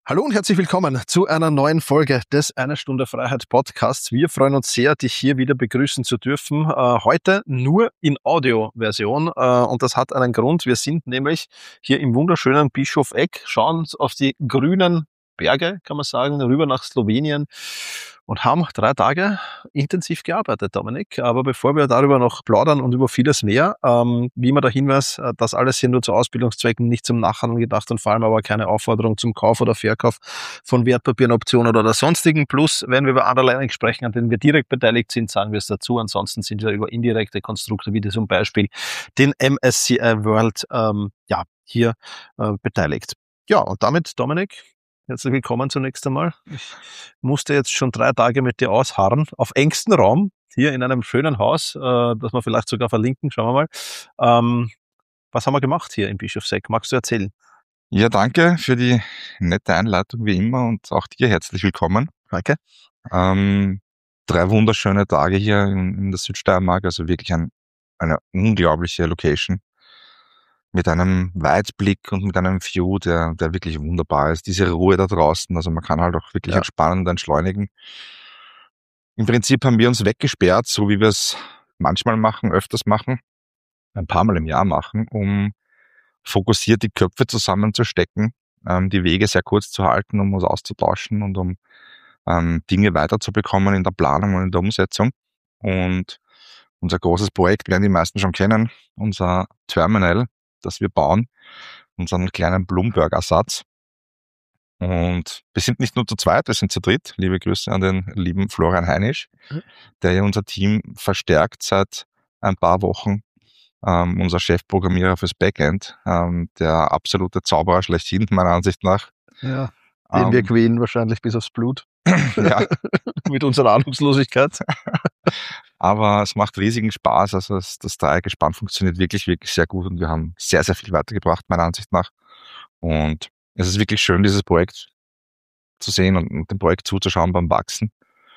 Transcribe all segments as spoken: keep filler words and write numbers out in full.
Hallo und herzlich willkommen zu einer neuen Folge des Eine Stunde Freiheit Podcasts. Wir freuen uns sehr, dich hier wieder begrüßen zu dürfen. Äh, heute nur in Audioversion äh, und das hat einen Grund. Wir sind nämlich hier im wunderschönen Bischofeck, schauen auf die grünen Berge, kann man sagen, rüber nach Slowenien und haben drei Tage intensiv gearbeitet, Dominik. Aber bevor wir darüber noch plaudern und über vieles mehr, ähm, wie immer der Hinweis, äh, das alles hier nur zu Ausbildungszwecken, nicht zum Nachhandeln gedacht und vor allem aber keine Aufforderung zum Kauf oder Verkauf von Wertpapieren, Optionen oder sonstigen. Plus, wenn wir über Underlining sprechen, an denen wir direkt beteiligt sind, sagen wir es dazu. Ansonsten sind wir über indirekte Konstrukte, wie zum Beispiel den M S C I World, ähm, ja, hier äh, beteiligt. Ja, und damit, Dominik, herzlich willkommen zunächst einmal. Ich musste jetzt schon drei Tage mit dir ausharren, auf engstem Raum, hier in einem schönen Haus, äh, das wir vielleicht sogar verlinken, schauen wir mal. Ähm, was haben wir gemacht hier in Bischofseck? Magst du erzählen? Ja, danke für die nette Einleitung wie immer und auch dir herzlich willkommen. Danke. Ähm, drei wunderschöne Tage hier in, in der Südsteiermark, also wirklich ein, eine unglaubliche Location mit einem Weitblick und mit einem View, der, der wirklich wunderbar ist. Diese Ruhe da draußen, also man kann halt auch wirklich Ja. entspannen und entschleunigen. Im Prinzip haben wir uns weggesperrt, so wie wir es manchmal machen, öfters machen, ein paar Mal im Jahr machen, um fokussiert die Köpfe zusammenzustecken, ähm, die Wege sehr kurz zu halten, um uns auszutauschen und um ähm, Dinge weiterzubekommen in der Planung und in der Umsetzung. Und unser großes Projekt werden die meisten schon kennen, unser Terminal, das wir bauen, unseren kleinen Bloomberg-Ersatz. Und wir sind nicht nur zu zweit, wir sind zu dritt. Liebe Grüße an den lieben Florian Heinisch, der ja unser Team verstärkt seit ein paar Wochen. Ähm, unser Chefprogrammierer fürs Backend, ähm, der absolute Zauberer schlechthin, meiner Ansicht nach. Ja, den wir Ähm, quälen wahrscheinlich bis aufs Blut. ja, Mit unserer Ahnungslosigkeit. aber es macht riesigen Spaß. Also das, das Dreiergespann funktioniert wirklich, wirklich sehr gut und wir haben sehr, sehr viel weitergebracht, meiner Ansicht nach. Und es ist wirklich schön, dieses Projekt zu sehen und, und dem Projekt zuzuschauen beim Wachsen.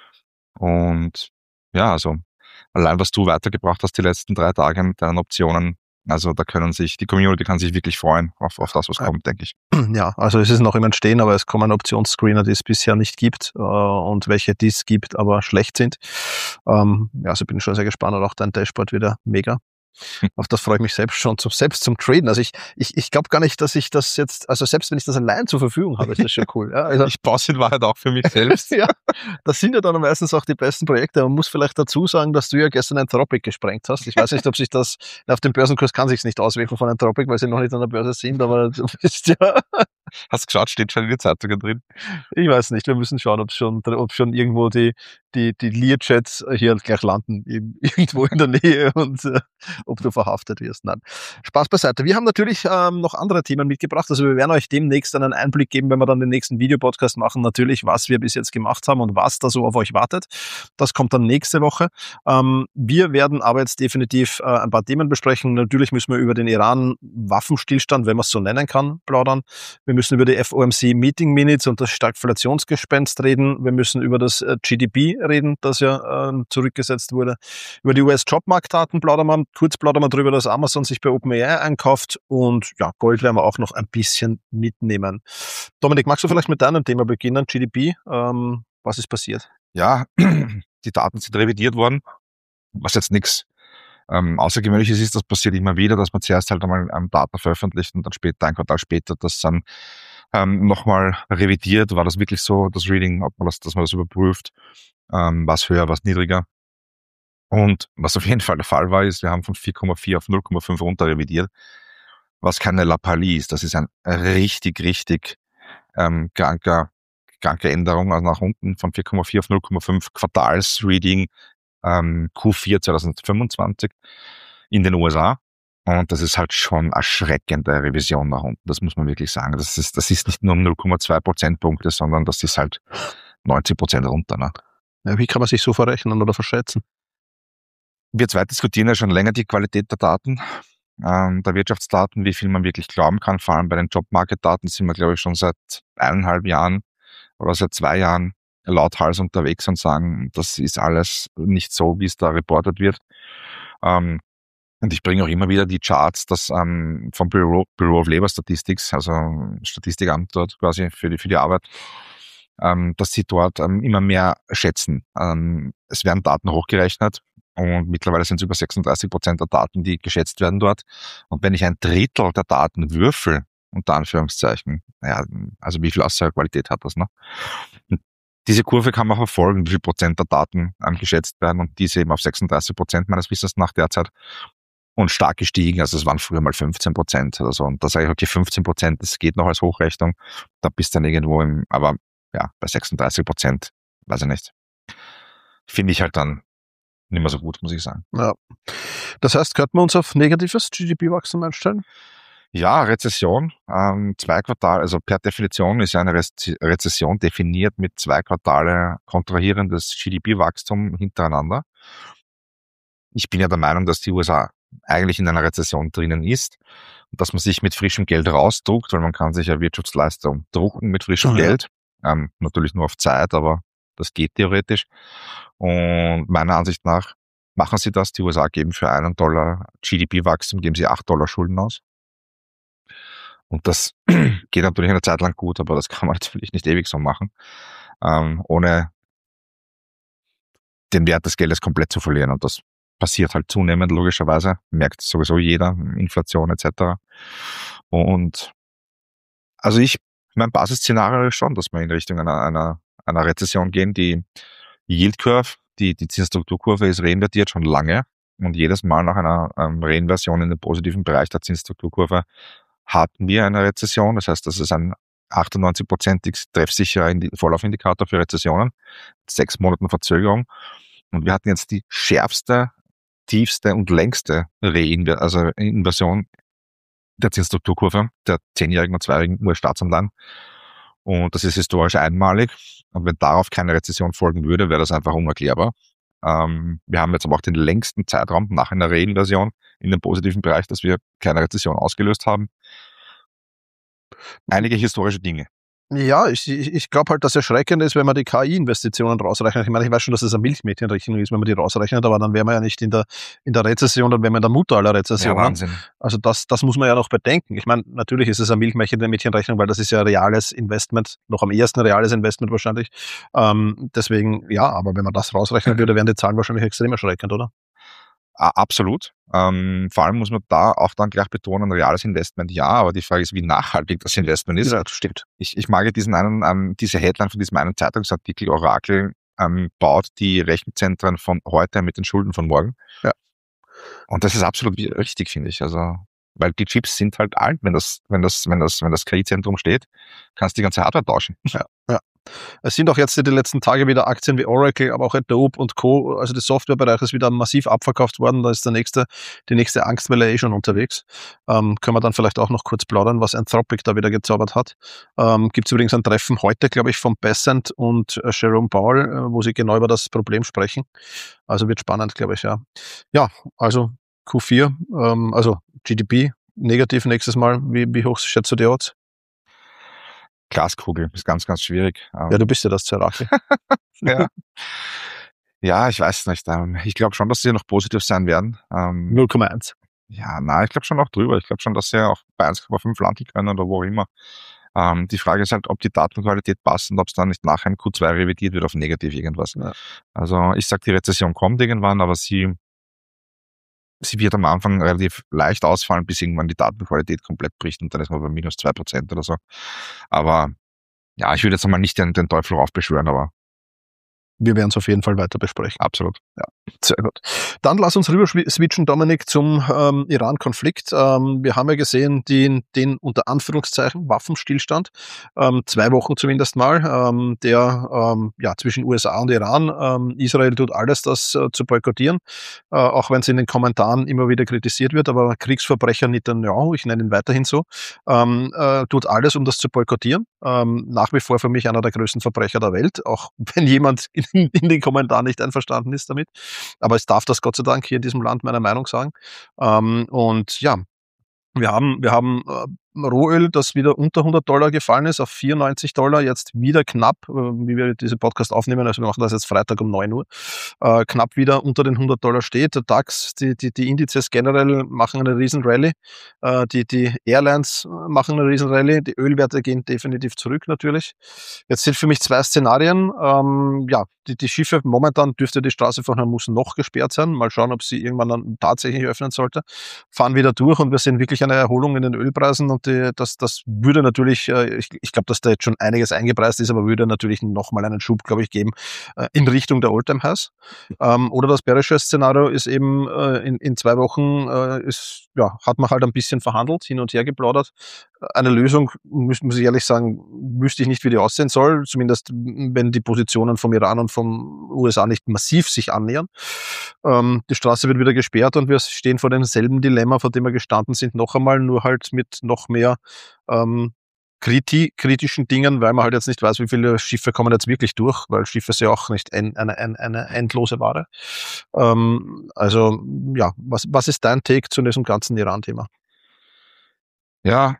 Und ja, also allein was du weitergebracht hast die letzten drei Tage mit deinen Optionen, also da können sich, die Community kann sich wirklich freuen auf, auf das, was kommt, denke ich. Ja, also es ist noch im Entstehen, aber es kommen Optionsscreener, die es bisher nicht gibt äh, und welche, die es gibt, aber schlecht sind. Ähm, ja, also bin ich schon sehr gespannt und auch dein Dashboard wieder mega. Auf das freue ich mich selbst schon, zum, selbst zum Traden. Also ich, ich, ich glaube gar nicht, dass ich das jetzt, also selbst wenn ich das allein zur Verfügung habe, ist das schon cool. Ja, also, Ich baue es in Wahrheit auch für mich selbst. ja, das sind ja dann meistens auch die besten Projekte. Man muss vielleicht dazu sagen, dass du ja gestern Anthropic gesprengt hast. Ich weiß nicht, ob sich das, auf dem Börsenkurs kann sich nicht auswirken von Anthropic, weil sie noch nicht an der Börse sind, aber du bist ja, Hast geschaut, steht schon in den Zeitungen drin. ich weiß nicht, wir müssen schauen, ob schon, ob schon irgendwo die, die, die Learjets hier gleich landen, irgendwo in der Nähe und äh, ob du verhaftet wirst. Nein, Spaß beiseite. Wir haben natürlich ähm, noch andere Themen mitgebracht, also wir werden euch demnächst einen Einblick geben, wenn wir dann den nächsten Videopodcast machen, natürlich, was wir bis jetzt gemacht haben und was da so auf euch wartet. Das kommt dann nächste Woche. Ähm, wir werden aber jetzt definitiv äh, ein paar Themen besprechen. Natürlich müssen wir über den Iran-Waffenstillstand, wenn man es so nennen kann, plaudern. Wir müssen über die F O M C Meeting Minutes und das Stagflationsgespenst reden. Wir müssen über das äh, G D P reden, das ja ähm, zurückgesetzt wurde. Über die U S-Jobmarktdaten plaudern wir. Kurz plaudern wir darüber, dass Amazon sich bei OpenAI einkauft. Und ja, Gold werden wir auch noch ein bisschen mitnehmen. Dominik, magst du vielleicht mit deinem Thema beginnen? G D P, ähm, was ist passiert? Ja, die Daten sind revidiert worden, was jetzt nichts ähm, Außergewöhnliches ist. Das passiert immer wieder, dass man zuerst halt einmal ähm, Daten veröffentlicht und dann später, ein Quartal später, das dann ähm, nochmal revidiert. War das wirklich so, das Reading, ob man das, dass man das überprüft, ähm, was höher, was niedriger. Und was auf jeden Fall der Fall war, ist, wir haben von vier Komma vier auf null Komma fünf runter revidiert, was keine Lappalie ist. Das ist ein richtig, richtig ähm, kranker, kranke Änderung, also nach unten von vier Komma vier auf null Komma fünf Quartalsreading ähm, Q vier zwanzig fünfundzwanzig in den U S A. Und das ist halt schon erschreckende Revision nach unten. Das muss man wirklich sagen. Das ist, das ist nicht nur um null Komma zwei Prozentpunkte, sondern das ist halt neunzig Prozent runter. Ne? Ja, wie kann man sich so verrechnen oder verschätzen? Wir zwei diskutieren ja schon länger die Qualität der Daten, ähm, der Wirtschaftsdaten, wie viel man wirklich glauben kann. Vor allem bei den Jobmarket-Daten sind wir, glaube ich, schon seit eineinhalb Jahren oder seit zwei Jahren lauthals unterwegs und sagen, das ist alles nicht so, wie es da reportet wird. Ähm, Und ich bringe auch immer wieder die Charts, das ähm, vom Bureau, Bureau of Labor Statistics, also Statistikamt dort quasi für die, für die Arbeit, ähm, dass sie dort ähm, immer mehr schätzen. Ähm, es werden Daten hochgerechnet und mittlerweile sind es über sechsunddreißig Prozent der Daten, die geschätzt werden dort. Und wenn ich ein Drittel der Daten würfel, unter Anführungszeichen, naja, also wie viel Aussagequalität hat das, ne? Und diese Kurve kann man verfolgen, wie viel Prozent der Daten ähm, geschätzt werden, und diese eben auf sechsunddreißig Prozent meines Wissens nach derzeit. Und stark gestiegen, also es waren früher mal fünfzehn Prozent oder so. Und da sage ich, okay, fünfzehn Prozent, das geht noch als Hochrechnung. Da bist du dann irgendwo im, aber ja, bei sechsunddreißig Prozent, weiß ich nicht. Finde ich halt dann nicht mehr so gut, muss ich sagen. Ja. Das heißt, könnten wir uns auf negatives G D P-Wachstum einstellen? Ja, Rezession, ähm, zwei Quartale, also per Definition ist eine Rezession definiert mit zwei Quartale kontrahierendes G D P-Wachstum hintereinander. Ich bin ja der Meinung, dass die U S A eigentlich in einer Rezession drinnen ist und dass man sich mit frischem Geld rausdruckt, weil man kann sich ja Wirtschaftsleistung drucken mit frischem Ja. Geld. Ähm, natürlich nur auf Zeit, aber das geht theoretisch. Und meiner Ansicht nach machen sie das. Die U S A geben für einen Dollar G D P-Wachstum, geben sie acht Dollar Schulden aus. Und das geht natürlich eine Zeit lang gut, aber das kann man natürlich nicht ewig so machen, ähm, ohne den Wert des Geldes komplett zu verlieren. Und das passiert halt zunehmend, logischerweise. Merkt sowieso jeder, Inflation et cetera. Und also ich, mein Basisszenario ist schon, dass wir in Richtung einer, einer, einer Rezession gehen. Die Yield Curve, die, die Zinsstrukturkurve ist reinvertiert schon lange. Und jedes Mal nach einer ähm, Reinversion in den positiven Bereich der Zinsstrukturkurve hatten wir eine Rezession. Das heißt, das ist ein achtundneunzig-prozentig treffsicherer Indi- Vorlaufindikator für Rezessionen. Sechs Monaten Verzögerung. Und wir hatten jetzt die schärfste, tiefste und längste Reinver- also Inversion der Zinsstrukturkurve der zehnjährigen und zweijährigen U S-Staatsanleihen. Und das ist historisch einmalig. Und wenn darauf keine Rezession folgen würde, wäre das einfach unerklärbar. Ähm, wir haben jetzt aber auch den längsten Zeitraum nach einer Reinversion in dem positiven Bereich, dass wir keine Rezession ausgelöst haben. Einige historische Dinge. Ja, ich, ich, ich glaube halt, dass erschreckend ist, wenn man die K I-Investitionen rausrechnet. Ich meine, ich weiß schon, dass es eine Milchmädchenrechnung ist, wenn man die rausrechnet, aber dann wären wir ja nicht in der, in der Rezession, dann wären wir in der Mutter aller Rezessionen. Ja, Wahnsinn. Also das, das muss man ja noch bedenken. Ich meine, natürlich ist es eine Milchmädchenrechnung, weil das ist ja reales Investment, noch am ehesten reales Investment wahrscheinlich. Ähm, deswegen, ja, aber wenn man das rausrechnen würde, wären die Zahlen wahrscheinlich extrem erschreckend, oder? Absolut. Ähm, vor allem muss man da auch dann gleich betonen, reales Investment ja, aber die Frage ist, wie nachhaltig das Investment ist. Ja, das stimmt. Ich, ich mag diesen einen, ähm, diese Headline von diesem einen Zeitungsartikel, Oracle ähm, baut die Rechenzentren von heute mit den Schulden von morgen. Ja. Und das ist absolut richtig, finde ich. Also, weil die Chips sind halt alt, wenn das, wenn das, wenn das, wenn das K I-Zentrum steht, kannst du die ganze Hardware tauschen. Ja, ja. Es sind auch jetzt die letzten Tage wieder Aktien wie Oracle, aber auch Adobe und Co., also der Softwarebereich ist wieder massiv abverkauft worden. Da ist der nächste, die nächste Angstwelle eh schon unterwegs. Ähm, können wir dann vielleicht auch noch kurz plaudern, was Anthropic da wieder gezaubert hat. Ähm, Gibt es übrigens ein Treffen heute, glaube ich, von Bessent und äh, Jerome Powell, äh, wo sie genau über das Problem sprechen. Also wird spannend, glaube ich, ja. Ja, also Q vier, ähm, also G D P negativ nächstes Mal. Wie, wie hoch schätzt du die Odds? Glaskugel ist ganz, ganz schwierig. Ja, du bist ja das Zerache. ja. ja, ich weiß nicht. Ähm, ich glaube schon, dass sie noch positiv sein werden. Ähm, null Komma eins. Ja, nein, ich glaube schon auch drüber. Ich glaube schon, dass sie auch bei eins Komma fünf landen können oder wo auch immer. Ähm, die Frage ist halt, ob die Datenqualität passt und ob es dann nicht nachher in Q zwei revidiert wird auf negativ irgendwas. Ja. Also ich sage, die Rezession kommt irgendwann, aber sie, sie wird am Anfang relativ leicht ausfallen, bis irgendwann die Datenqualität komplett bricht und dann ist man bei minus zwei Prozent oder so. Aber ja, ich würde jetzt einmal nicht den, den Teufel raufbeschwören, aber wir werden es auf jeden Fall weiter besprechen. Absolut. Ja, sehr gut. Dann lass uns rüber switchen, Dominik, zum ähm, Iran-Konflikt. Ähm, wir haben ja gesehen, den, den unter Anführungszeichen Waffenstillstand, ähm, zwei Wochen zumindest mal, ähm, der ähm, ja, zwischen U S A und Iran. Ähm, Israel tut alles, das äh, zu boykottieren, äh, auch wenn es in den Kommentaren immer wieder kritisiert wird, aber Kriegsverbrecher Netanyahu, ich nenne ihn weiterhin so, ähm, äh, tut alles, um das zu boykottieren. Ähm, nach wie vor für mich einer der größten Verbrecher der Welt, auch wenn jemand in, in den Kommentaren nicht einverstanden ist damit. Aber es darf das Gott sei Dank hier in diesem Land meiner Meinung sagen. Ähm, und ja, wir haben, wir haben Rohöl, das wieder unter hundert Dollar gefallen ist, auf vierundneunzig Dollar, jetzt wieder knapp, äh, wie wir diesen Podcast aufnehmen, also wir machen das jetzt Freitag um neun Uhr, äh, knapp wieder unter den hundert Dollar steht. Der DAX, die, die, die Indizes generell machen eine riesen Rallye, äh, die, die Airlines machen eine riesen Rallye, die Ölwerte gehen definitiv zurück natürlich. Jetzt sind für mich zwei Szenarien. Ähm, ja, die, die Schiffe, momentan dürfte die Straße von Hormuz noch gesperrt sein. Mal schauen, ob sie irgendwann dann tatsächlich öffnen sollte. Fahren wieder durch und wir sehen wirklich eine Erholung in den Ölpreisen und die, das, das würde natürlich, äh, ich, ich glaube, dass da jetzt schon einiges eingepreist ist, aber würde natürlich nochmal einen Schub, glaube ich, geben äh, in Richtung der All-Time-Highs. Ähm, oder das bärische Szenario ist eben äh, in, in zwei Wochen, äh, ist, ja, hat man halt ein bisschen verhandelt, hin und her geplaudert. Eine Lösung, muss, muss ich ehrlich sagen, wüsste ich nicht, wie die aussehen soll, zumindest wenn die Positionen vom Iran und vom U S A nicht massiv sich annähern. Ähm, die Straße wird wieder gesperrt und wir stehen vor demselben Dilemma, vor dem wir gestanden sind, noch einmal, nur halt mit noch mehr ähm, kriti kritischen Dingen, weil man halt jetzt nicht weiß, wie viele Schiffe kommen jetzt wirklich durch, weil Schiffe ist ja auch nicht ein, eine, eine, eine endlose Ware. Ähm, also ja, was, was ist dein Take zu diesem ganzen Iran-Thema? Ja,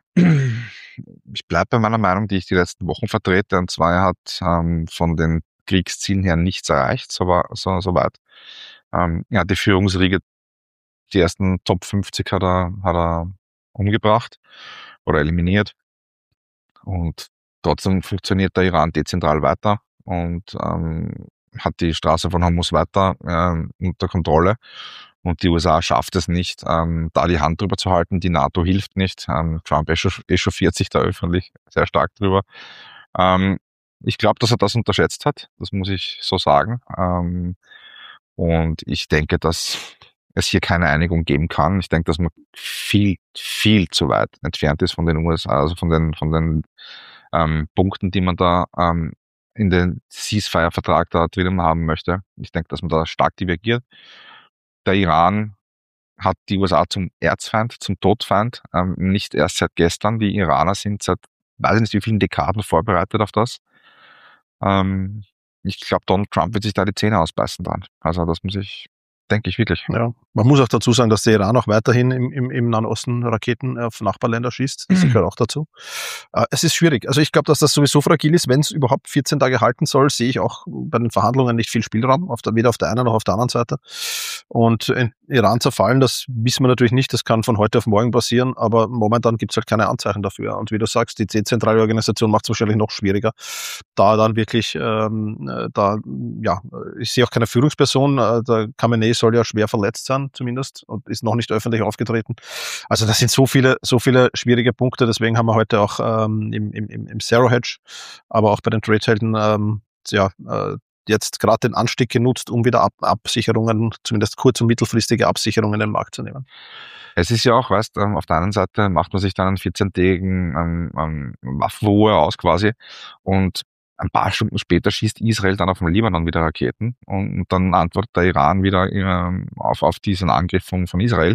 ich bleibe bei meiner Meinung, die ich die letzten Wochen vertrete, und zwar er hat ähm, von den Kriegszielen her nichts erreicht, so, war, so, so weit. Ähm, ja, die Führungsriege, die ersten Top fünfzig hat er, hat er umgebracht oder eliminiert, und trotzdem funktioniert der Iran dezentral weiter und ähm, hat die Straße von Hormuz weiter äh, unter Kontrolle. Und die U S A schafft es nicht, ähm, da die Hand drüber zu halten. Die NATO hilft nicht. Ähm, Trump echauffiert sich da öffentlich sehr stark drüber. Ähm, ich glaube, dass er das unterschätzt hat. Das muss ich so sagen. Ähm, und ich denke, dass es hier keine Einigung geben kann. Ich denke, dass man viel, viel zu weit entfernt ist von den U S A, also von den, von den ähm, Punkten, die man da ähm, in den Ceasefire-Vertrag da drinnen haben möchte. Ich denke, dass man da stark divergiert. Der Iran hat die U S A zum Erzfeind, zum Todfeind, ähm, nicht erst seit gestern. Die Iraner sind seit, weiß ich nicht wie vielen Dekaden vorbereitet auf das. Ähm, ich glaube, Donald Trump wird sich da die Zähne ausbeißen dran. Also das muss ich, denke ich wirklich. Ja, man muss auch dazu sagen, dass der Iran auch weiterhin im, im, im Nahen Osten Raketen auf Nachbarländer schießt. Das gehört auch dazu. Äh, es ist schwierig. Also ich glaube, dass das sowieso fragil ist. Wenn es überhaupt vierzehn Tage halten soll, sehe ich auch bei den Verhandlungen nicht viel Spielraum, auf der, weder auf der einen noch auf der anderen Seite. Und in Iran zerfallen, das wissen wir natürlich nicht. Das kann von heute auf morgen passieren, aber momentan gibt es halt keine Anzeichen dafür. Und wie du sagst, die dezentrale Organisation macht es wahrscheinlich noch schwieriger, da dann wirklich, ähm, da, ja, ich sehe auch keine Führungsperson. Der Khamenei soll ja schwer verletzt sein, zumindest, und ist noch nicht öffentlich aufgetreten. Also das sind so viele, so viele schwierige Punkte. Deswegen haben wir heute auch ähm, im, im, im Zero Hedge, aber auch bei den Tradehelden, ähm, ja, äh, jetzt gerade den Anstieg genutzt, um wieder Ab Absicherungen, zumindest kurz- und mittelfristige Absicherungen in den Markt zu nehmen. Es ist ja auch, weißt du, auf der einen Seite macht man sich dann einen vierzehntägigen ähm, ähm, Waffenruhe aus quasi, und ein paar Stunden später schießt Israel dann auf den Libanon wieder Raketen, und, und dann antwortet der Iran wieder äh, auf, auf diesen Angriff von, von Israel.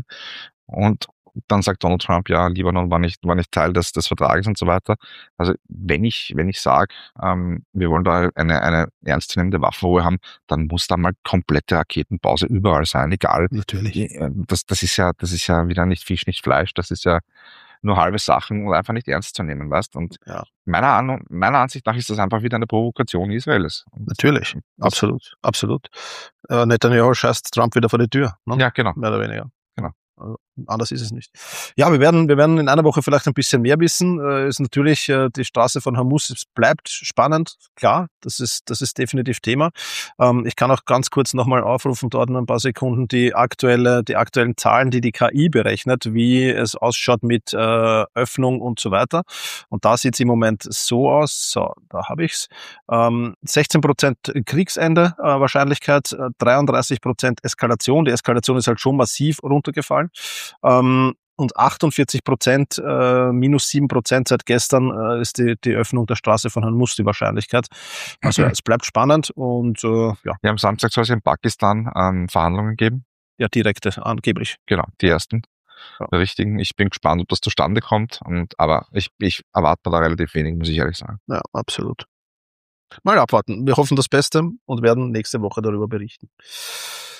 Und dann sagt Donald Trump, ja, Libanon war nicht, war nicht Teil des, des Vertrages und so weiter. Also wenn ich, wenn ich sage, ähm, wir wollen da eine, eine ernstzunehmende Waffenruhe haben, dann muss da mal komplette Raketenpause überall sein, egal. Natürlich. Das, das ist ja, das ist ja wieder nicht Fisch, nicht Fleisch, das ist ja nur halbe Sachen und einfach nicht ernst zu nehmen, weißt? Und ja. meiner, An meiner Ansicht nach ist das einfach wieder eine Provokation Israels. Und natürlich, absolut, absolut. Äh, Netanyahu scheißt Trump wieder vor die Tür. Ne? Ja, genau. Mehr oder weniger. Genau. Also, anders ist es nicht. Ja, wir werden, wir werden in einer Woche vielleicht ein bisschen mehr wissen. Äh, ist natürlich äh, die Straße von Hormuz, es bleibt spannend, klar, das ist, das ist definitiv Thema. Ähm, ich kann auch ganz kurz nochmal aufrufen, dort in ein paar Sekunden, die aktuelle, die aktuellen Zahlen, die die K I berechnet, wie es ausschaut mit äh, Öffnung und so weiter. Und da sieht es im Moment so aus, so, da habe ich's. Ähm, sechzehn Prozent Kriegsende, äh, Wahrscheinlichkeit, äh, dreiunddreißig Prozent Eskalation. Die Eskalation ist halt schon massiv runtergefallen. Ähm, und achtundvierzig Prozent, äh, minus sieben Prozent seit gestern äh, ist die, die Öffnung der Straße von Hormuz die Wahrscheinlichkeit. Also mhm. es bleibt spannend und äh, ja. Ja, am Samstag soll es in Pakistan ähm, Verhandlungen geben. Ja, direkte, angeblich. Genau, die ersten. Ja. Richtigen. Ich bin gespannt, ob das zustande kommt. Und, aber ich, ich erwarte da relativ wenig, muss ich ehrlich sagen. Ja, absolut. Mal abwarten. Wir hoffen das Beste und werden nächste Woche darüber berichten.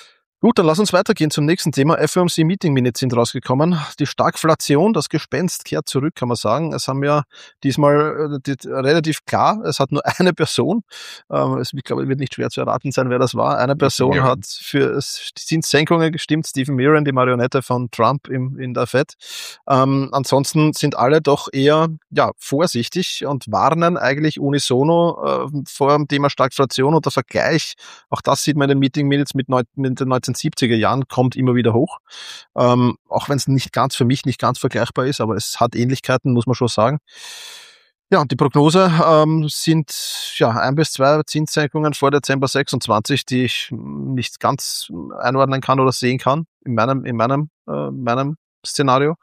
Gut, dann lass uns weitergehen zum nächsten Thema. F O M C Meeting Minutes sind rausgekommen. Die Stagflation, das Gespenst kehrt zurück, kann man sagen. Es haben ja diesmal äh, die, relativ klar, es hat nur eine Person, ähm, es, ich glaube, es wird nicht schwer zu erraten sein, wer das war. Eine Person Ja. hat für Zinssenkungen gestimmt, Stephen Mirren, die Marionette von Trump im, in der Fed. Ähm, ansonsten sind alle doch eher ja, vorsichtig und warnen eigentlich unisono äh, vor dem Thema Stagflation, und der Vergleich, auch das sieht man in den Meeting Minutes mit, neun, mit den neunzehnhundertsiebziger Jahren, kommt immer wieder hoch. Ähm, auch wenn es nicht ganz, für mich nicht ganz vergleichbar ist, aber es hat Ähnlichkeiten, muss man schon sagen. Ja, und die Prognose ähm, sind ja ein bis zwei Zinssenkungen vor Dezember sechsundzwanzig, die ich nicht ganz einordnen kann oder sehen kann in meinem, in meinem, äh, meinem Szenario.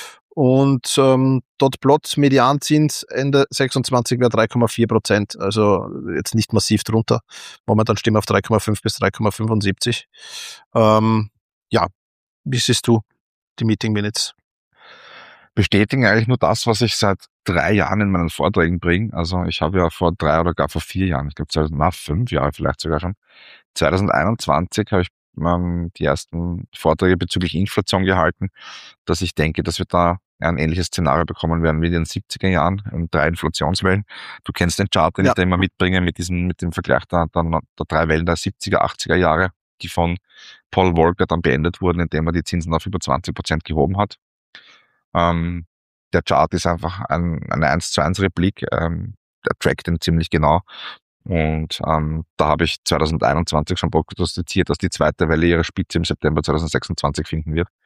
Und ähm, dort Plot Medianzins Ende sechsundzwanzig wäre drei Komma vier Prozent, also jetzt nicht massiv drunter. Momentan stehen wir auf drei Komma fünf bis drei Komma fünfundsiebzig. Ähm, ja, wie siehst du die Meeting Minutes? Bestätigen eigentlich nur das, was ich seit drei Jahren in meinen Vorträgen bringe. Also ich habe ja vor drei oder gar vor vier Jahren, ich glaube na, fünf Jahre vielleicht sogar schon, zwanzig einundzwanzig habe ich ähm, die ersten Vorträge bezüglich Inflation gehalten, dass ich denke, dass wir da ein ähnliches Szenario bekommen werden wie in den siebziger Jahren, in drei Inflationswellen. Du kennst den Chart, den Ja. ich da immer mitbringe mit diesem, mit dem Vergleich der, der, der drei Wellen der siebziger, achtziger Jahre, die von Paul Volcker dann beendet wurden, indem er die Zinsen auf über zwanzig Prozent gehoben hat. Ähm, der Chart ist einfach ein, eine eins zu eins Replik, ähm, der trackt ihn ziemlich genau. Und ähm, da habe ich zwanzig einundzwanzig schon prognostiziert, dass die zweite Welle ihre Spitze im September zwanzig sechsundzwanzig finden wird.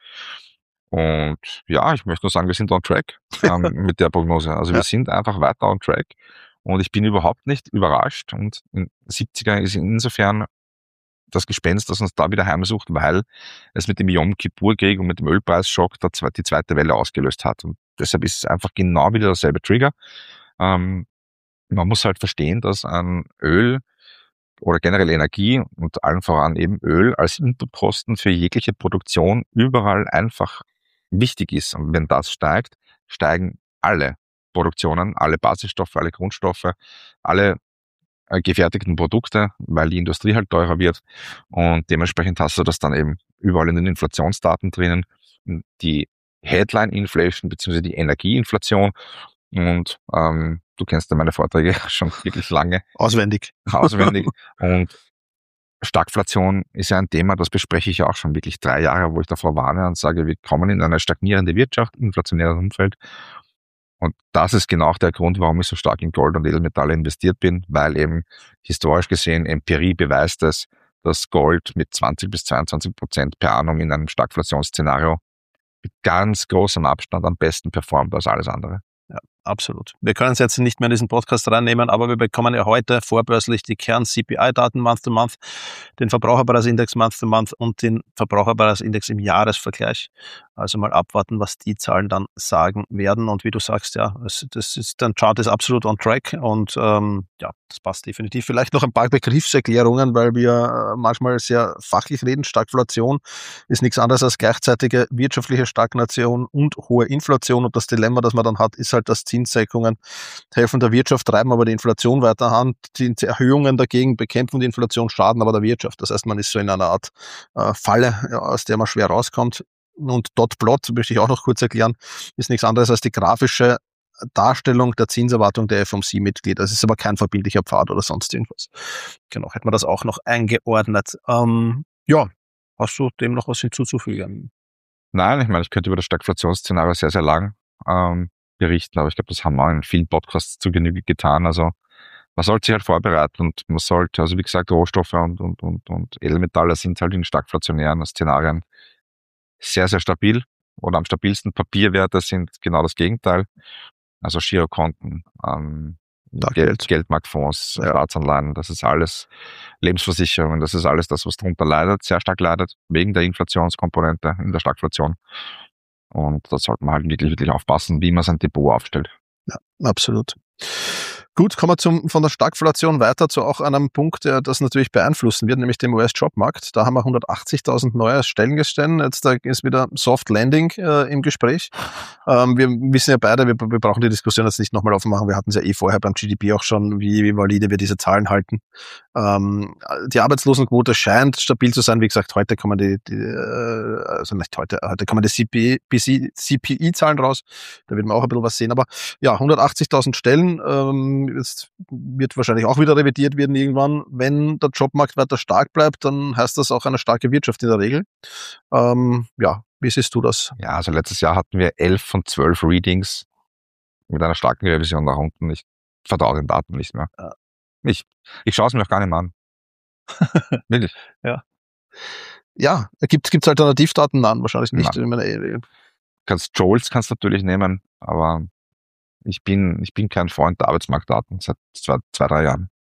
Und ja, ich möchte nur sagen, wir sind on track ähm, mit der Prognose. Also wir Ja. sind einfach weiter on track. Und ich bin überhaupt nicht überrascht. Und in siebziger ist insofern das Gespenst, das uns da wieder heimsucht, weil es mit dem Yom Kippur-Krieg und mit dem Ölpreisschock die zweite Welle ausgelöst hat. Und deshalb ist es einfach genau wieder derselbe Trigger. Ähm, man muss halt verstehen, dass ein Öl oder generell Energie und allen voran eben Öl als Inputkosten für jegliche Produktion überall einfach wichtig ist. Und wenn das steigt, steigen alle Produktionen, alle Basisstoffe, alle Grundstoffe, alle gefertigten Produkte, weil die Industrie halt teurer wird, und dementsprechend hast du das dann eben überall in den Inflationsdaten drinnen, die Headline-Inflation bzw. die Energieinflation, und ähm, du kennst ja meine Vorträge schon wirklich lange. Auswendig. Auswendig. Und Stagflation ist ja ein Thema, das bespreche ich ja auch schon wirklich drei Jahre, wo ich davor warne und sage, wir kommen in eine stagnierende Wirtschaft, inflationäres Umfeld. Und das ist genau auch der Grund, warum ich so stark in Gold und Edelmetalle investiert bin, weil eben historisch gesehen Empirie beweist es, dass Gold mit zwanzig bis zweiundzwanzig Prozent per annum in einem Stagflationsszenario mit ganz großem Abstand am besten performt als alles andere. Ja, absolut. Wir können es jetzt nicht mehr in diesen Podcast reinnehmen, aber wir bekommen ja heute vorbörslich die Kern-C P I-Daten Month-to-Month, den Verbraucherpreisindex Month-to-Month und den Verbraucherpreisindex im Jahresvergleich. Also mal abwarten, was die Zahlen dann sagen werden. Und wie du sagst, ja, das, das ist, dein Chart ist absolut on track, und ähm, ja, das passt definitiv. Vielleicht noch ein paar Begriffserklärungen, weil wir manchmal sehr fachlich reden. Stagflation ist nichts anderes als gleichzeitige wirtschaftliche Stagnation und hohe Inflation. Und das Dilemma, das man dann hat, ist halt, dass Zinssenkungen helfen der Wirtschaft, treiben aber die Inflation weiter an. Die Erhöhungen dagegen bekämpfen die Inflation, schaden aber der Wirtschaft. Das heißt, man ist so in einer Art äh, Falle, ja, aus der man schwer rauskommt. Und Dot-Plot, möchte ich auch noch kurz erklären, ist nichts anderes als die grafische Darstellung der Zinserwartung der F O M C-Mitglieder. Das ist aber kein verbindlicher Pfad oder sonst irgendwas. Genau, hätten wir das auch noch eingeordnet. Ähm, ja, hast du dem noch was hinzuzufügen? Nein, ich meine, ich könnte über das Stagflationsszenario sehr, sehr lang ähm, berichten, aber ich glaube, das haben wir in vielen Podcasts zu Genüge getan. Also man sollte sich halt vorbereiten, und man sollte, also wie gesagt, Rohstoffe und, und, und, und Edelmetalle sind halt in stagflationären Szenarien sehr, sehr stabil, oder am stabilsten. Papierwerte sind genau das Gegenteil. Also Girokonten, ähm, Geld, Geldmarktfonds, ja. Staatsanleihen, das ist alles Lebensversicherungen, das ist alles das, was darunter leidet, sehr stark leidet, wegen der Inflationskomponente in der Stagflation. Und da sollte man halt wirklich, wirklich aufpassen, wie man sein Depot aufstellt. Ja, absolut. Gut, kommen wir zum, von der Stagflation weiter zu auch einem Punkt, der das natürlich beeinflussen wird, nämlich dem U S-Jobmarkt. Da haben wir hundertachtzigtausend neue Stellen gestellt. Jetzt da ist wieder Soft Landing äh, im Gespräch. Ähm, wir wissen ja beide, wir, wir brauchen die Diskussion jetzt nicht nochmal aufmachen. Wir hatten es ja eh vorher beim G D P auch schon, wie, wie valide wir diese Zahlen halten. Ähm, die Arbeitslosenquote scheint stabil zu sein. Wie gesagt, heute kommen die, die äh, also nicht heute, heute kommen die C P I-Zahlen raus. Da wird man auch ein bisschen was sehen. Aber ja, hundertachtzigtausend Stellen, ähm, jetzt wird wahrscheinlich auch wieder revidiert werden irgendwann. Wenn der Jobmarkt weiter stark bleibt, dann heißt das auch eine starke Wirtschaft in der Regel. Ähm, ja, wie siehst du das? Ja, also letztes Jahr hatten wir elf von zwölf Readings mit einer starken Revision nach unten. Ich vertraue den Daten nicht mehr. Ja. Ich, ich schaue es mir auch gar nicht mehr an. Wirklich. Ja. Ja, gibt es Alternativdaten? Nein, wahrscheinlich nicht. Ich meine, kannst Joels kannst natürlich nehmen, aber ich bin, ich bin kein Freund der Arbeitsmarktdaten seit zwei, zwei, drei Jahren.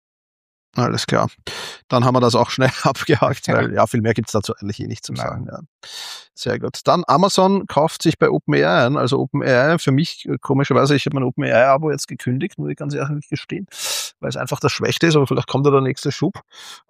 Alles klar. Dann haben wir das auch schnell abgehakt, weil ja, viel mehr gibt es dazu eigentlich eh nicht zu sagen. Ja. Sehr gut. Dann Amazon kauft sich bei OpenAI ein. Also OpenAI, für mich komischerweise, ich habe mein OpenAI-Abo jetzt gekündigt, muss ich ganz ehrlich gestehen, weil es einfach das Schwächste ist, aber vielleicht kommt da der nächste Schub.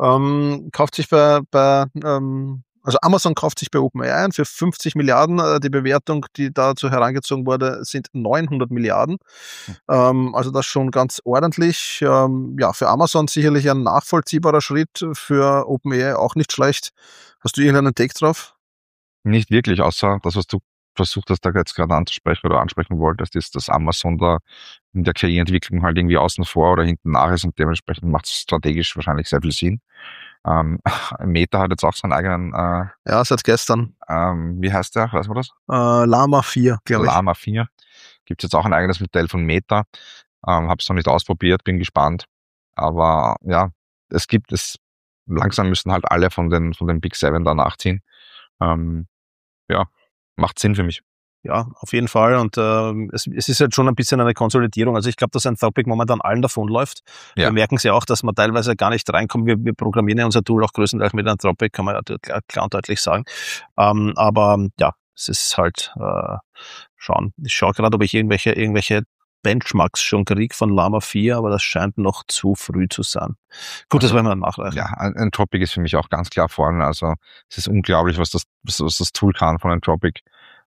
Ähm, kauft sich bei, bei ähm, Also Amazon kauft sich bei OpenAI ein für fünfzig Milliarden. Die Bewertung, die dazu herangezogen wurde, sind neunhundert Milliarden. Ähm, also das schon ganz ordentlich. Ähm, ja, für Amazon sicherlich ein nachvollziehbarer Schritt, für OpenAI auch nicht schlecht. Hast du irgendeinen Take drauf? Nicht wirklich, außer das, was du versucht hast, da jetzt gerade anzusprechen oder ansprechen wolltest, ist, dass Amazon da in der K I-Entwicklung halt irgendwie außen vor oder hinten nach ist und dementsprechend macht es strategisch wahrscheinlich sehr viel Sinn. Ähm, Meta hat jetzt auch seinen eigenen... Äh, ja, seit gestern. Ähm, wie heißt der? Weiß man das? Äh, Llama vier, glaube ich. Llama vier. Gibt es jetzt auch ein eigenes Modell von Meta. Ähm, habe es noch nicht ausprobiert, bin gespannt. Aber ja, es gibt es... Langsam müssen halt alle von den, von den Big Seven da nachziehen. Ähm, ja, macht Sinn für mich. Ja, auf jeden Fall. Und äh, es, es ist halt schon ein bisschen eine Konsolidierung. Also ich glaube, dass Anthropic momentan allen davonläuft. Ja. Wir merken es ja auch, dass man teilweise gar nicht reinkommt. Wir, wir programmieren ja unser Tool auch größtenteils mit Anthropic, kann man ja klar, klar und deutlich sagen. Ähm, aber ja, es ist halt äh, schauen. Ich schaue gerade, ob ich irgendwelche irgendwelche Benchmarks schon kriege von Llama vier, aber das scheint noch zu früh zu sein. Gut, also, das werden wir nachreichen. Ja, Anthropic ist für mich auch ganz klar vorne. Also es ist unglaublich, was das, was, was das Tool kann von Anthropic.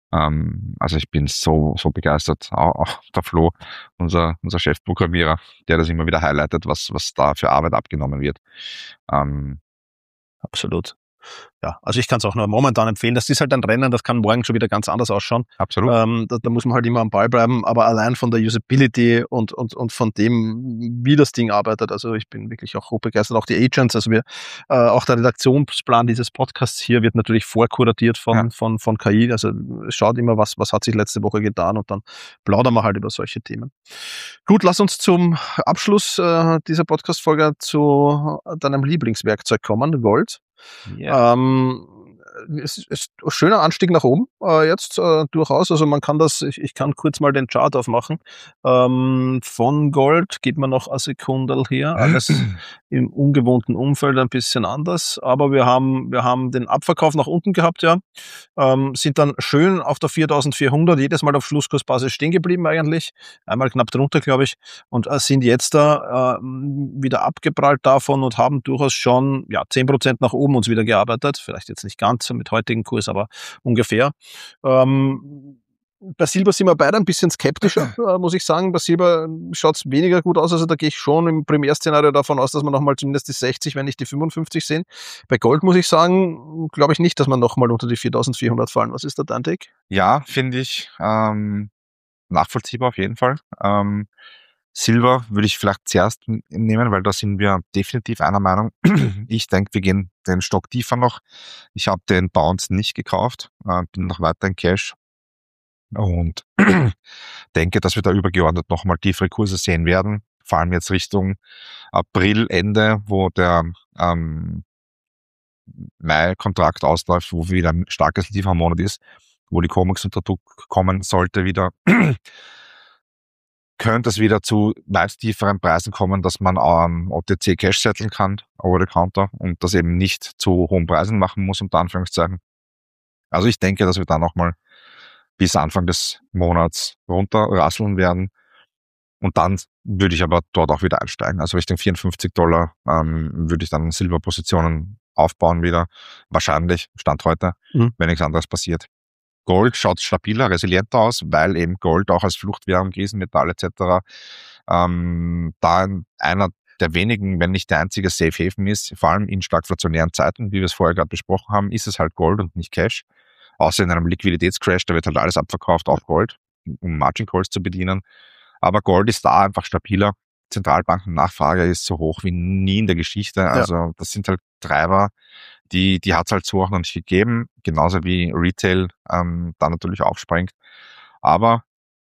Ähm, also ich bin so so begeistert. Auch, auch der Flo, unser unser Chefprogrammierer, der das immer wieder highlightet, was was da für Arbeit abgenommen wird. Ähm, Absolut. Ja, also ich kann es auch nur momentan empfehlen. Das ist halt ein Rennen, das kann morgen schon wieder ganz anders ausschauen. Absolut. Ähm, da, da muss man halt immer am Ball bleiben, aber allein von der Usability und, und, und von dem, wie das Ding arbeitet, also ich bin wirklich auch hochbegeistert. Auch die Agents, also wir, äh, auch der Redaktionsplan dieses Podcasts hier wird natürlich vorkuratiert von, ja. von, von K I. Also schaut immer, was, was hat sich letzte Woche getan und dann plaudern wir halt über solche Themen. Gut, lass uns zum Abschluss äh, dieser Podcast-Folge zu deinem Lieblingswerkzeug kommen, Gold. Yeah. Ähm, es ist ein schöner Anstieg nach oben äh, jetzt äh, durchaus. Also man kann das, ich, ich kann kurz mal den Chart aufmachen. Ähm, von Gold geht man noch eine Sekunde her. Alles im ungewohnten Umfeld ein bisschen anders. Aber wir haben, wir haben den Abverkauf nach unten gehabt, ja. Ähm, sind dann schön auf der viertausendvierhundert, jedes Mal auf Schlusskursbasis stehen geblieben eigentlich. Einmal knapp drunter, glaube ich. Und äh, sind jetzt da äh, wieder abgeprallt davon und haben durchaus schon ja, zehn Prozent nach oben uns wieder gearbeitet. Vielleicht jetzt nicht ganz mit heutigem Kurs, aber ungefähr. Ähm, bei Silber sind wir beide ein bisschen skeptischer, äh, muss ich sagen. Bei Silber schaut es weniger gut aus. Also da gehe ich schon im Primärszenario davon aus, dass wir nochmal zumindest die sechzig, wenn nicht die fünfundfünfzig sehen. Bei Gold muss ich sagen, glaube ich nicht, dass wir nochmal unter die viertausendvierhundert fallen. Was ist da dein Take? Ja, finde ich ähm, nachvollziehbar auf jeden Fall. Ähm, Silber würde ich vielleicht zuerst nehmen, weil da sind wir definitiv einer Meinung. Ich denke, wir gehen den Stock tiefer noch. Ich habe den Bounce nicht gekauft, äh, bin noch weiter in Cash und denke, dass wir da übergeordnet nochmal tiefere Kurse sehen werden, vor allem jetzt Richtung April, Ende, wo der ähm, Mai-Kontrakt ausläuft, wo wieder ein starkes Liefermonat ist, wo die Comex unter Druck kommen sollte wieder. Könnte es wieder zu weit tieferen Preisen kommen, dass man ähm, O T C Cash setteln kann, over the counter, und das eben nicht zu hohen Preisen machen muss, unter Anführungszeichen. Also ich denke, dass wir da nochmal bis Anfang des Monats runterrasseln werden. Und dann würde ich aber dort auch wieder einsteigen. Also Richtung vierundfünfzig Dollar ähm, würde ich dann Silberpositionen aufbauen wieder. Wahrscheinlich, Stand heute, mhm. wenn nichts anderes passiert. Gold schaut stabiler, resilienter aus, weil eben Gold auch als Fluchtwährung, Krisenmetall et cetera ähm, da einer der wenigen, wenn nicht der einzige Safe Haven ist, vor allem in stagflationären Zeiten, wie wir es vorher gerade besprochen haben, ist es halt Gold und nicht Cash. Außer in einem Liquiditätscrash, da wird halt alles abverkauft auf Gold, um Margin Calls zu bedienen. Aber Gold ist da einfach stabiler. Zentralbankennachfrage ist so hoch wie nie in der Geschichte. Also ja. Das sind halt Treiber, die, die hat es halt so auch noch nicht gegeben. Genauso wie Retail ähm, da natürlich aufspringt. Aber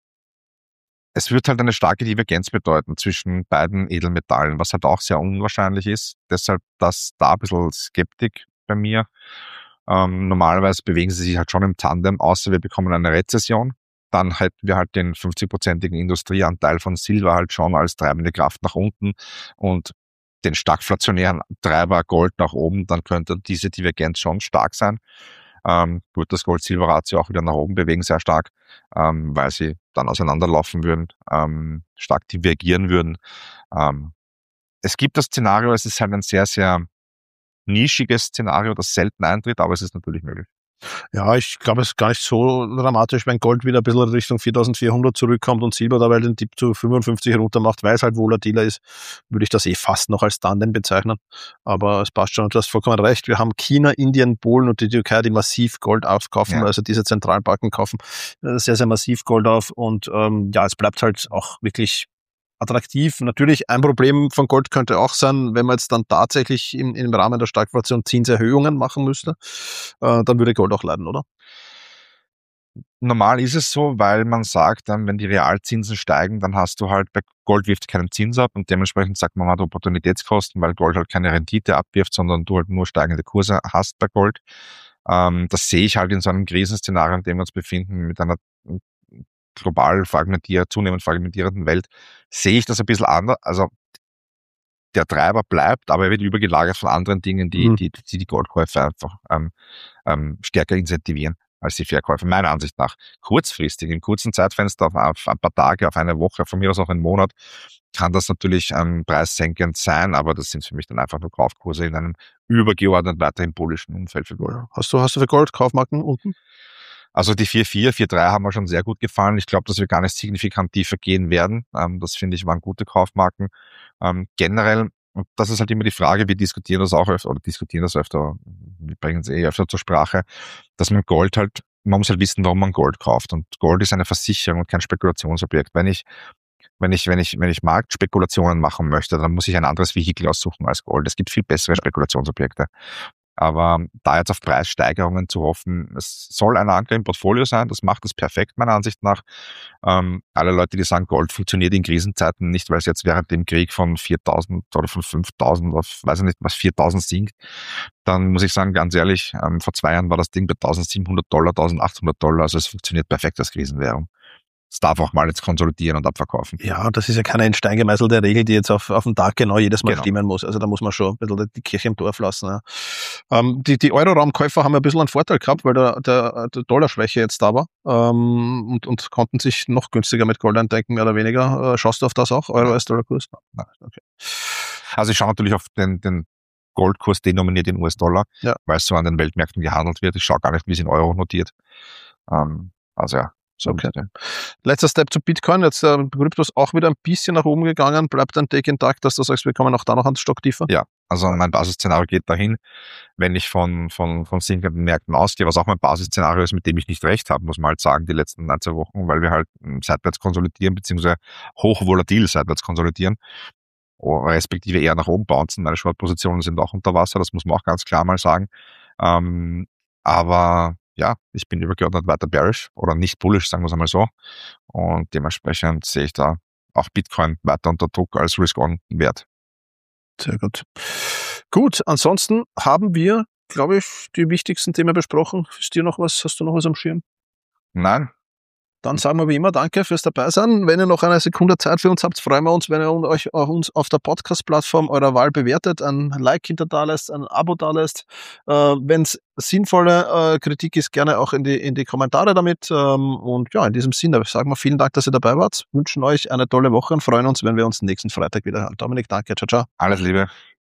es wird halt eine starke Divergenz bedeuten zwischen beiden Edelmetallen, was halt auch sehr unwahrscheinlich ist. Deshalb das da ein bisschen Skeptik bei mir. Ähm, normalerweise bewegen sie sich halt schon im Tandem, außer wir bekommen eine Rezession. Dann hätten wir halt den fünfzig-prozentigen Industrieanteil von Silber halt schon als treibende Kraft nach unten und den stagflationären Treiber Gold nach oben, dann könnte diese Divergenz schon stark sein. Ähm, gut, das Gold-Silber-Ratio auch wieder nach oben bewegen, sehr stark, ähm, weil sie dann auseinanderlaufen würden, ähm, stark divergieren würden. Ähm, es gibt das Szenario, es ist halt ein sehr, sehr nischiges Szenario, das selten eintritt, aber es ist natürlich möglich. Ja, ich glaube, es ist gar nicht so dramatisch, wenn Gold wieder ein bisschen Richtung viertausendvierhundert zurückkommt und Silber dabei den Tipp zu fünfundfünfzig runter macht, weil es halt volatiler ist, würde ich das eh fast noch als Tandem bezeichnen. Aber es passt schon, du hast vollkommen recht. Wir haben China, Indien, Polen und die Türkei, die massiv Gold aufkaufen, ja. Also diese Zentralbanken kaufen sehr, sehr massiv Gold auf und ähm, ja, es bleibt halt auch wirklich attraktiv. Natürlich, ein Problem von Gold könnte auch sein, wenn man jetzt dann tatsächlich im, im Rahmen der Stagflation Zinserhöhungen machen müsste, äh, dann würde Gold auch leiden, oder? Normal ist es so, weil man sagt, dann, wenn die Realzinsen steigen, dann hast du halt bei Gold wirft keinen Zins ab und dementsprechend sagt man, man hat Opportunitätskosten, weil Gold halt keine Rendite abwirft, sondern du halt nur steigende Kurse hast bei Gold. Ähm, das sehe ich halt in so einem Krisenszenario, in dem wir uns befinden, mit einer global fragmentiert, zunehmend fragmentierenden Welt, sehe ich das ein bisschen anders. Also der Treiber bleibt, aber er wird übergelagert von anderen Dingen, die mhm. die, die, die Goldkäufe einfach ähm, ähm, stärker incentivieren als die Verkäufe, meiner Ansicht nach. Kurzfristig, im kurzen Zeitfenster, auf, auf ein paar Tage, auf eine Woche, von mir aus auch einen Monat, kann das natürlich ähm, preissenkend sein, aber das sind für mich dann einfach nur Kaufkurse in einem übergeordnet weiterhin bullischen Umfeld für Gold. Hast du, hast du für Gold Kaufmarken unten? Also die vier vier, vier drei haben mir schon sehr gut gefallen. Ich glaube, dass wir gar nicht signifikant tiefer gehen werden. Ähm, das finde ich waren gute Kaufmarken. Ähm, generell, und das ist halt immer die Frage, wir diskutieren das auch öfter, oder diskutieren das öfter, wir bringen es eh öfter zur Sprache, dass man Gold halt, man muss halt wissen, warum man Gold kauft. Und Gold ist eine Versicherung und kein Spekulationsobjekt. Wenn ich Wenn ich, wenn ich, wenn ich Marktspekulationen machen möchte, dann muss ich ein anderes Vehikel aussuchen als Gold. Es gibt viel bessere Spekulationsobjekte. Aber da jetzt auf Preissteigerungen zu hoffen, es soll ein Anker im Portfolio sein, das macht es perfekt, meiner Ansicht nach. Ähm, alle Leute, die sagen, Gold funktioniert in Krisenzeiten nicht, weil es jetzt während dem Krieg von viertausend oder von fünftausend auf, weiß ich nicht, was viertausend sinkt, dann muss ich sagen, ganz ehrlich, ähm, vor zwei Jahren war das Ding bei eintausendsiebenhundert Dollar, eintausendachthundert Dollar, also es funktioniert perfekt als Krisenwährung. Es darf auch mal jetzt konsolidieren und abverkaufen. Ja, das ist ja keine in Stein gemeißelte Regel, die jetzt auf, auf den Tag genau jedes Mal Genau. stimmen muss. Also da muss man schon ein bisschen die Kirche im Dorf lassen. Ja. Ähm, die die Euroraumkäufer haben ein bisschen einen Vorteil gehabt, weil der, der, der Dollarschwäche jetzt da war ähm, und, und konnten sich noch günstiger mit Gold eindecken, mehr oder weniger. Äh, schaust du auf das auch, Euro-U S-Dollar-Kurs? Nein. Okay. Also ich schaue natürlich auf den, den Goldkurs denominiert in U S-Dollar, ja. Weil es so an den Weltmärkten gehandelt wird. Ich schaue gar nicht, wie es in Euro notiert. Ähm, also ja. So, okay. Letzter Step zu Bitcoin. Jetzt äh, Krypto ist auch wieder ein bisschen nach oben gegangen. Bleibt ein Take intakt, dass du sagst, wir kommen auch da noch einen Stock tiefer? Ja, also mein Basisszenario geht dahin, wenn ich von, von, von sinkenden Märkten ausgehe, was auch mein Basisszenario ist, mit dem ich nicht recht habe, muss man halt sagen, die letzten ein, zwei Wochen, weil wir halt seitwärts konsolidieren, beziehungsweise hochvolatil seitwärts konsolidieren, respektive eher nach oben bouncen. Meine Short-Positionen sind auch unter Wasser, das muss man auch ganz klar mal sagen. Ähm, aber ja, ich bin übergeordnet weiter bearish oder nicht bullish, sagen wir es einmal so. Und dementsprechend sehe ich da auch Bitcoin weiter unter Druck als Risk-On-Wert. Sehr gut. Gut, ansonsten haben wir, glaube ich, die wichtigsten Themen besprochen. Ist dir noch was, hast du noch was am Schirm? Nein, Dann sagen wir wie immer danke fürs Dabeisein. Wenn ihr noch eine Sekunde Zeit für uns habt, freuen wir uns, wenn ihr euch auch uns auf der Podcast-Plattform eurer Wahl bewertet, ein Like hinter da lässt, ein Abo da lässt. Äh, wenn es sinnvolle äh, Kritik ist, gerne auch in die, in die Kommentare damit. Ähm, und ja, in diesem Sinne sagen wir vielen Dank, dass ihr dabei wart. Wünschen euch eine tolle Woche und freuen uns, wenn wir uns nächsten Freitag wieder hören. Dominik, danke. Ciao, ciao. Alles Liebe.